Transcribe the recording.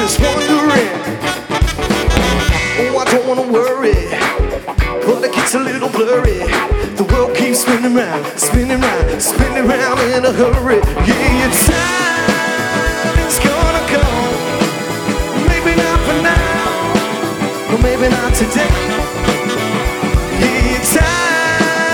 just wondering. Oh, I don't wanna worry, but it gets a little blurry. The world keeps spinning round, spinning round, spinning round in a hurry. Yeah, your time is gonna come. Maybe not for now, or maybe not today.